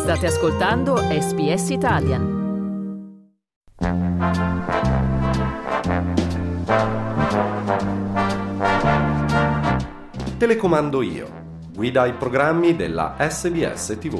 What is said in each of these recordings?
State ascoltando SBS Italian. Telecomando io. Guida ai programmi della SBS TV.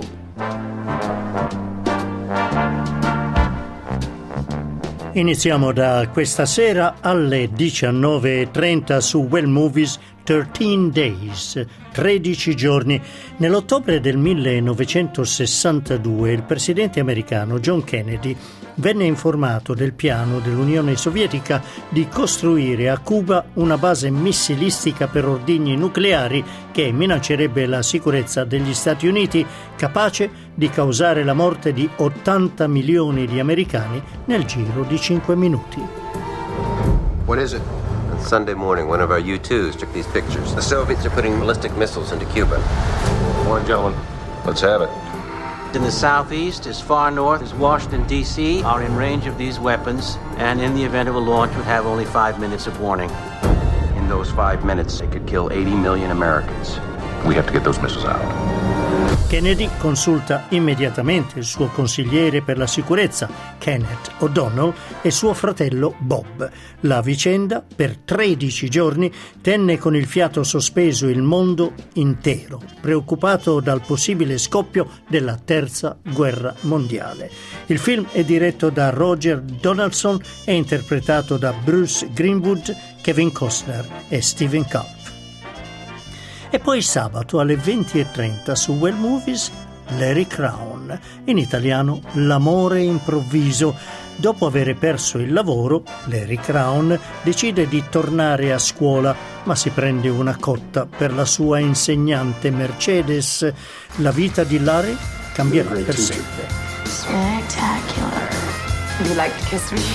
Iniziamo da questa sera alle 19:30 su Well Movies 13 Days, 13 giorni. Nell'ottobre del 1962 il presidente americano John Kennedy venne informato del piano dell'Unione Sovietica di costruire a Cuba una base missilistica per ordigni nucleari che minaccerebbe la sicurezza degli Stati Uniti, capace di causare la morte di 80 milioni di americani nel giro di 5 minuti. What is it? On Sunday morning, one of our U-2s took these pictures. The Soviets are putting ballistic missiles into Cuba. Morning, gentlemen. Let's have it. In the southeast, as far north as Washington, D.C., are in range of these weapons, and in the event of a launch would have only 5 minutes of warning. In those 5 minutes, they could kill 80 million Americans. We have to get those missiles out. Kennedy consulta immediatamente il suo consigliere per la sicurezza, Kenneth O'Donnell, e suo fratello Bob. La vicenda, per 13 giorni, tenne con il fiato sospeso il mondo intero, preoccupato dal possibile scoppio della Terza Guerra Mondiale. Il film è diretto da Roger Donaldson e interpretato da Bruce Greenwood, Kevin Costner e Stephen Culp. E poi sabato alle 20:30 su Well Movies Larry Crowne, in italiano L'amore improvviso. Dopo aver perso il lavoro, Larry Crowne decide di tornare a scuola, ma si prende una cotta per la sua insegnante Mercedes. La vita di Larry cambierà per sempre. Spectacular. Would you like to kiss me?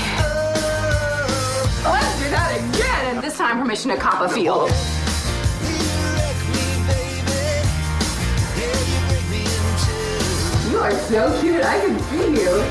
Let's do that again, and this time from Mission to Copperfield. You are so cute, I can see you.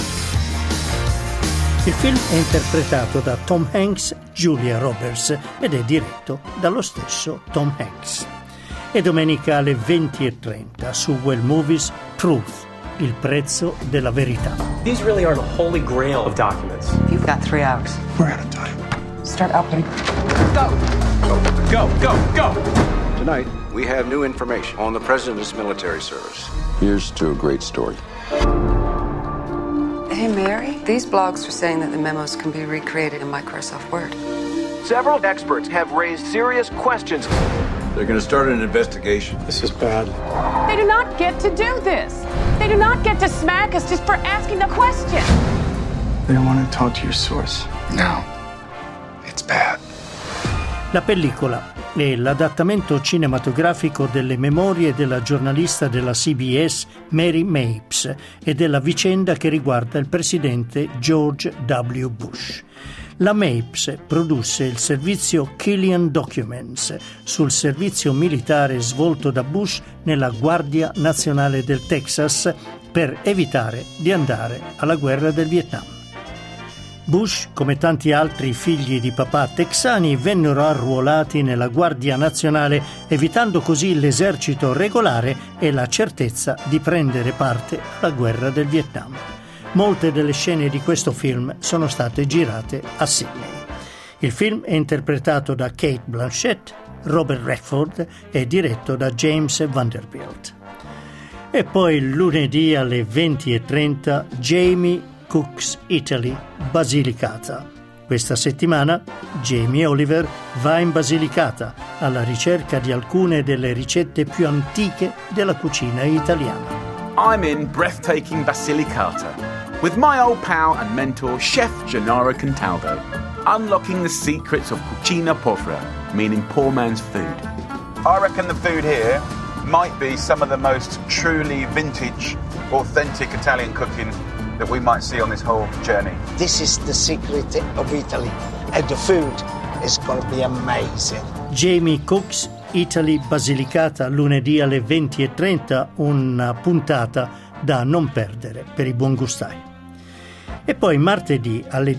Il film è interpretato da Tom Hanks, Julia Roberts ed è diretto dallo stesso Tom Hanks. E domenica alle 20:30 su Well Movies Truth, il prezzo della verità. These really are the holy grail of documents. You've got 3 hours. We're out of time. Start opening. Go! Go, go, go! Tonight, we have new information on the President's military service. Here's to a great story. Hey, Mary. These blogs are saying that the memos can be recreated in Microsoft Word. Several experts have raised serious questions. They're going to start an investigation. This is bad. They do not get to do this. They do not get to smack us just for asking the question. They want to talk to your source. No, it's bad. La pellicola è l'adattamento cinematografico delle memorie della giornalista della CBS Mary Mapes e della vicenda che riguarda il presidente George W. Bush. La Mapes produsse il servizio Killian Documents sul servizio militare svolto da Bush nella Guardia Nazionale del Texas per evitare di andare alla guerra del Vietnam. Bush, come tanti altri figli di papà texani, vennero arruolati nella Guardia Nazionale, evitando così l'esercito regolare e la certezza di prendere parte alla guerra del Vietnam. Molte delle scene di questo film sono state girate a Sydney. Il film è interpretato da Cate Blanchett, Robert Redford e diretto da James Vanderbilt. E poi lunedì alle 20:30 Jamie Cook's Italy, Basilicata. Questa settimana Jamie Oliver va in Basilicata alla ricerca di alcune delle ricette più antiche della cucina italiana. I'm in breathtaking Basilicata with my old pal and mentor Chef Gennaro Contaldo, unlocking the secrets of cucina povera, meaning poor man's food. I reckon the food here might be some of the most truly vintage, authentic Italian cooking that we might see on this whole journey. This is the secret of Italy, and the food is going to be amazing. Jamie Cook's Italy, Basilicata, lunedì alle 20:30, una puntata da non perdere per i buongustai. E poi martedì alle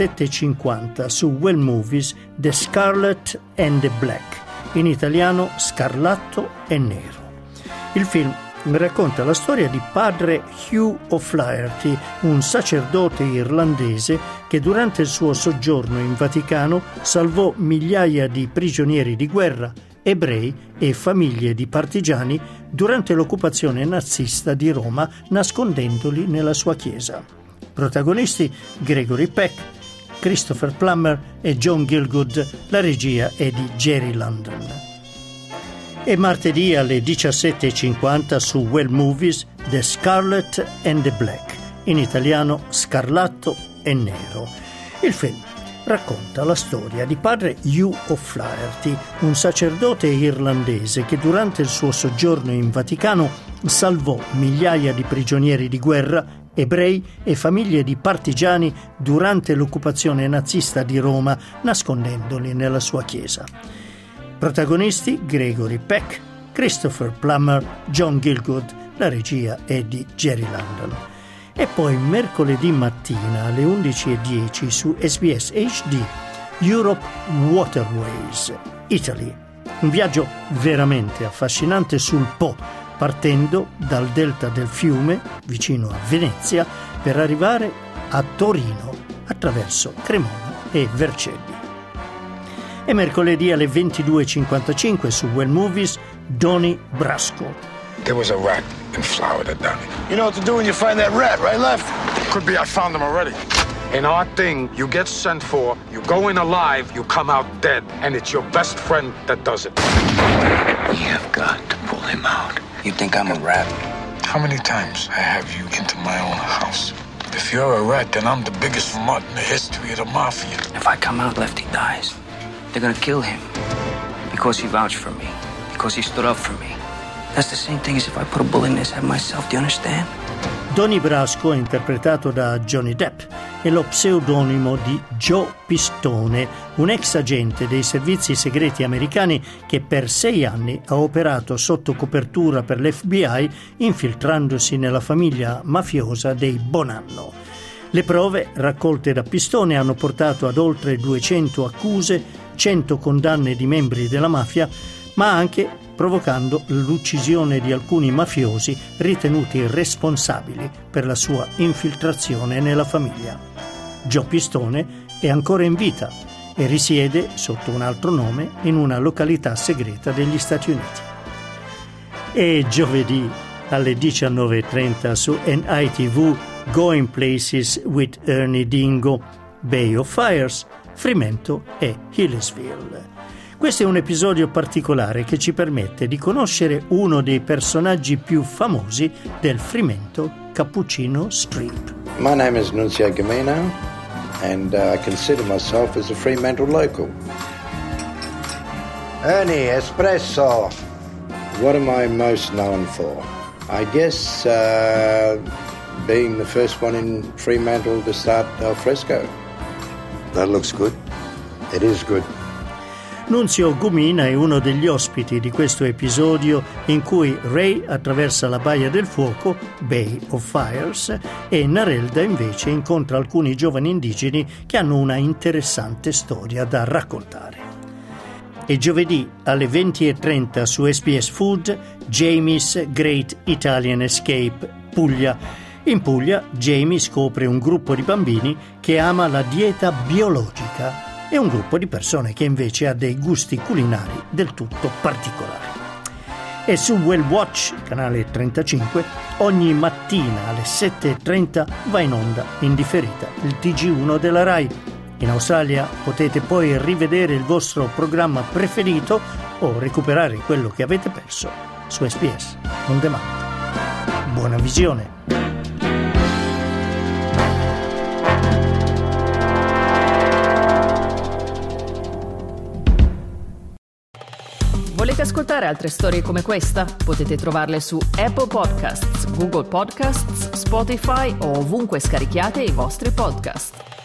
17:50 su Well Movies The Scarlet and the Black, in italiano Scarlatto e Nero. Il film racconta la storia di padre Hugh O'Flaherty, un sacerdote irlandese che durante il suo soggiorno in Vaticano salvò migliaia di prigionieri di guerra, ebrei e famiglie di partigiani durante l'occupazione nazista di Roma, nascondendoli nella sua chiesa. Protagonisti Gregory Peck, Christopher Plummer e John Gielgud, la regia è di Jerry London. E martedì alle 17:50 su Well Movies The Scarlet and the Black, in italiano Scarlatto e Nero. Il film racconta la storia di padre Hugh O'Flaherty, un sacerdote irlandese che durante il suo soggiorno in Vaticano salvò migliaia di prigionieri di guerra, ebrei e famiglie di partigiani durante l'occupazione nazista di Roma, nascondendoli nella sua chiesa. Protagonisti Gregory Peck, Christopher Plummer, John Gielgud, la regia è di Jerry London. E poi mercoledì mattina alle 11:10 su SBS HD Europe Waterways, Italy. Un viaggio veramente affascinante sul Po, partendo dal delta del fiume, vicino a Venezia, per arrivare a Torino, attraverso Cremona e Vercelli. E mercoledì alle 22:55 su Well Movies, Donnie Brasco. There was a rat in Florida, Donnie. You know what to do when you find that rat, right, left? Could be I found him already. In our thing, you get sent for, you go in alive, you come out dead, and it's your best friend that does it. You've got to pull him out. You think I'm a rat? How many times I have you into my own house? If you're a rat, then I'm the biggest mutt in the history of the mafia. If I come out, Lefty dies. They're gonna kill him. Because he vouched for me. Because he stood up for me. That's the same thing as if I put a bullet in his head myself, do you understand? Donnie Brasco, interpretato da Johnny Depp, è lo pseudonimo di Joe Pistone, un ex agente dei servizi segreti americani che per 6 anni ha operato sotto copertura per l'FBI, infiltrandosi nella famiglia mafiosa dei Bonanno. Le prove raccolte da Pistone hanno portato ad oltre 200 accuse, 100 condanne di membri della mafia, ma anche provocando l'uccisione di alcuni mafiosi ritenuti responsabili per la sua infiltrazione nella famiglia. Joe Pistone è ancora in vita e risiede sotto un altro nome in una località segreta degli Stati Uniti. E giovedì alle 19:30 su NITV Going Places with Ernie Dingo, Bay of Fires, Frimento e Hillsville. Questo è un episodio particolare che ci permette di conoscere uno dei personaggi più famosi del Frimento Cappuccino Strip. My name is Nunzio Gamino and I consider myself as a Fremantle local. Ernie, espresso. What am I most known for? I guess being the first one in Fremantle to start al fresco. That looks good. It is good. Nunzio Gumina è uno degli ospiti di questo episodio in cui Ray attraversa la Baia del Fuoco, Bay of Fires, e Narelda invece incontra alcuni giovani indigeni che hanno una interessante storia da raccontare. E giovedì alle 20:30 su SBS Food, Jamie's Great Italian Escape, Puglia. In Puglia, Jamie scopre un gruppo di bambini che ama la dieta biologica e un gruppo di persone che invece ha dei gusti culinari del tutto particolari. E su Well Watch, canale 35, ogni mattina alle 7:30 va in onda in differita il TG1 della Rai. In Australia potete poi rivedere il vostro programma preferito o recuperare quello che avete perso su SBS On Demand. Buona visione! Volete ascoltare altre storie come questa? Potete trovarle su Apple Podcasts, Google Podcasts, Spotify o ovunque scarichiate i vostri podcast.